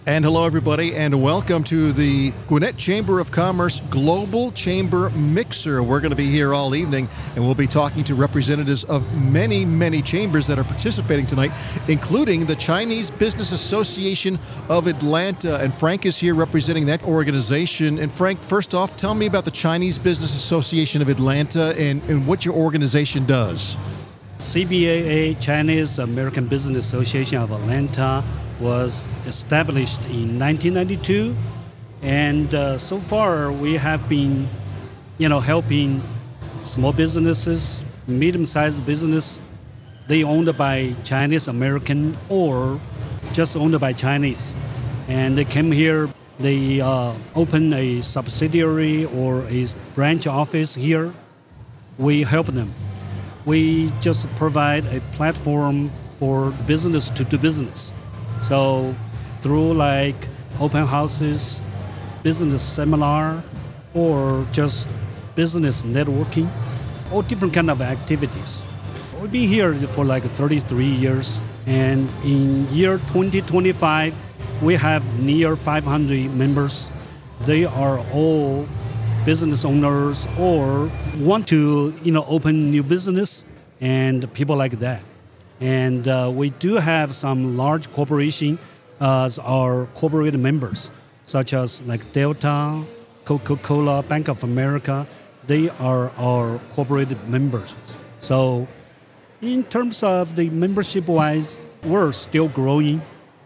And hello, everybody, and welcome to the Gwinnett Chamber of Commerce Global Chamber Mixer. We're going to be here all evening, and we'll be talking to representatives of many, many chambers that are participating tonight, including the Chinese Business Association of Atlanta. And Frank is here representing that organization. And Frank, first off, tell me about the Chinese Business Association of Atlanta and what your organization does. CBAA, Chinese American Business Association of Atlanta, was established in 1992, and so far we have been, helping small businesses, medium-sized business, they owned by Chinese American or just owned by Chinese, and they came here. They opened a subsidiary or a branch office here. We help them. We just provide a platform for business to do business. So through like open houses, business seminar, or just business networking, all different kind of activities. We've been here for like 33 years, and in year 2025, we have near 500 members. They are all business owners or want to, open new business and people like that. And we do have some large corporations as our corporate members, such as like Delta, Coca-Cola, Bank of America. They are our corporate members. So in terms of the membership-wise, we're still growing.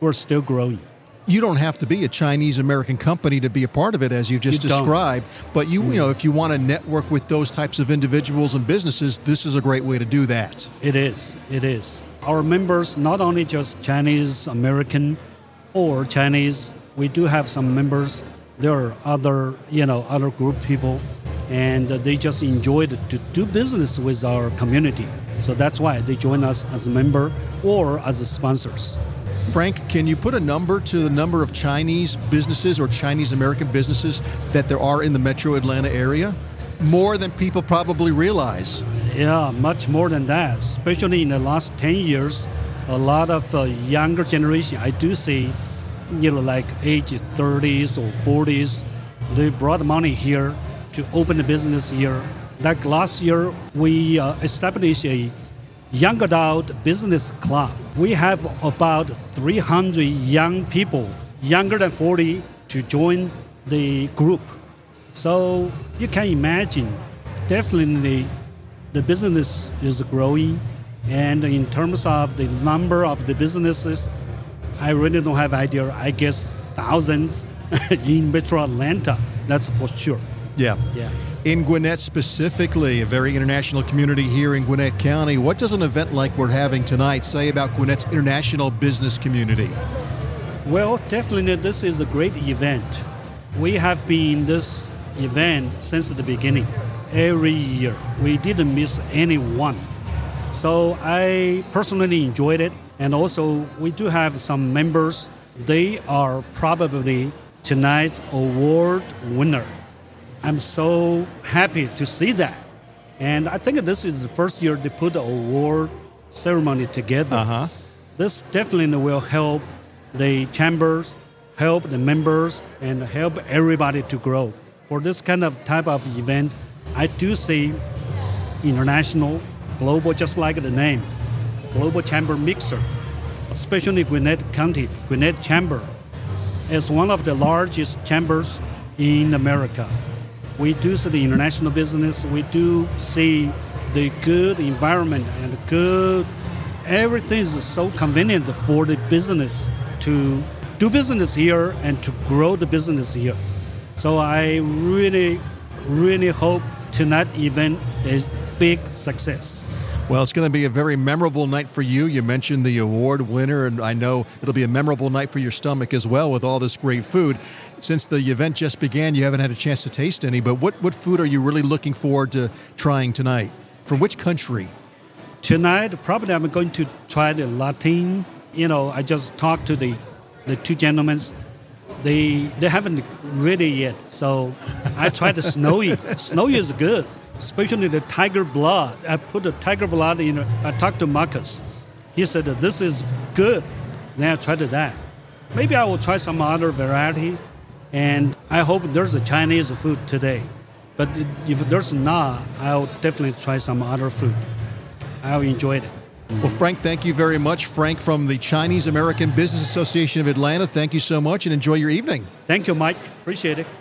You don't have to be a Chinese-American company to be a part of it, as you've just described. But if you want to network with those types of individuals and businesses, this is a great way to do that. It is. Our members, not only just Chinese-American or Chinese, we do have some members. There are other group people, and they just enjoy to do business with our community. So that's why they join us as a member or as sponsors. Frank, can you put a number to the number of Chinese businesses or Chinese-American businesses that there are in the metro Atlanta area? More than people probably realize. Yeah, much more than that. Especially in the last 10 years, a lot of younger generation, I do see, like age 30s or 40s, they brought money here to open a business here. Like last year, we established a young adult business club. We have about 300 young people, younger than 40, to join the group. So you can imagine, definitely the business is growing. And in terms of the number of the businesses, I really don't have idea. I guess thousands in Metro Atlanta, that's for sure. Yeah. In Gwinnett specifically, a very international community here in Gwinnett County, what does an event like we're having tonight say about Gwinnett's international business community? Well, definitely this is a great event. We have been in this event since the beginning. Every year, we didn't miss any one. So I personally enjoyed it. And also, we do have some members. They are probably tonight's award winner. I'm so happy to see that. And I think this is the first year they put the award ceremony together. Uh-huh. This definitely will help the chambers, help the members, and help everybody to grow. For this kind of type of event, I do see international, global, just like the name, Global Chamber Mixer, especially Gwinnett County, Gwinnett Chamber is one of the largest chambers in America. We do see the international business. We do see the good environment and everything is so convenient for the business to do business here and to grow the business here. So I really, really hope tonight's event is big success. Well, it's going to be a very memorable night for you. You mentioned the award winner, and I know it'll be a memorable night for your stomach as well with all this great food. Since the event just began, you haven't had a chance to taste any, but what food are you really looking forward to trying tonight? From which country? Tonight, probably I'm going to try the Latin. I just talked to the two gentlemen. They haven't ready yet, so I tried the snowy. Snowy is good. Especially the tiger blood. I put the tiger blood in. I talked to Marcus. He said that this is good. Then I tried that. maybe I will try some other variety. And I hope there's a Chinese food today. But if there's not, I'll definitely try some other food. I'll enjoy it. Well, Frank, thank you very much. Frank from the Chinese American Business Association of Atlanta, thank you so much and enjoy your evening. Thank you, Mike. Appreciate it.